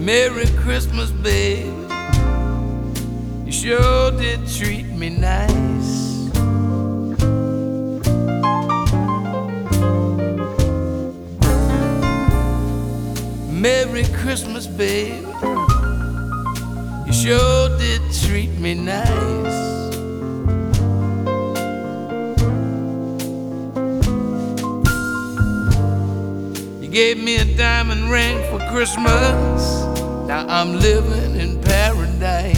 Merry Christmas, baby. You sure did treat me nice. Merry Christmas, baby. You sure did treat me nice. You gave me a diamond ring for Christmas. Now I'm living in paradise.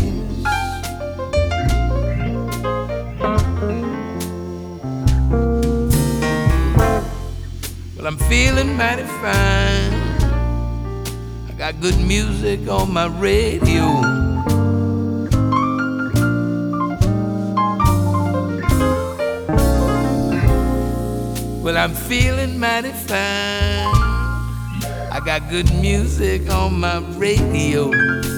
Well, I'm feeling mighty fine. I got good music on my radio. Well, I'm feeling mighty fine. I got good music on my radio.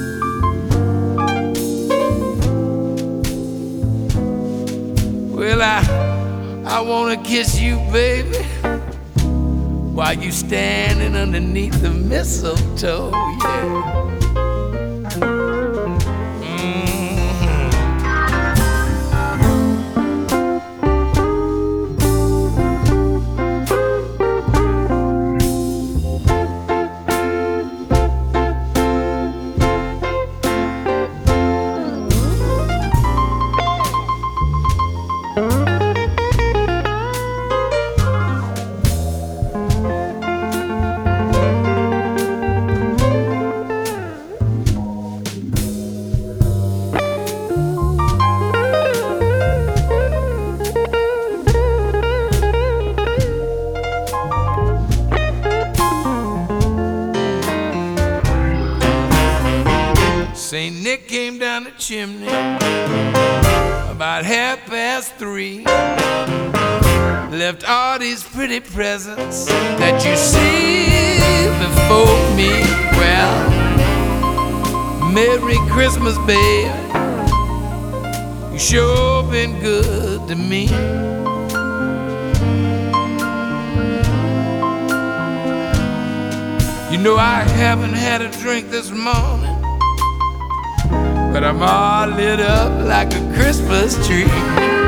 Well, I wanna kiss you, baby, while you standing underneath the mistletoe, yeah. St. Nick came down the chimney about 3:30. Left all these pretty presents that you see before me. Well, Merry Christmas, baby. You sure been good to me. You know I haven't had a drink this morning, but I'm all lit up like a Christmas tree.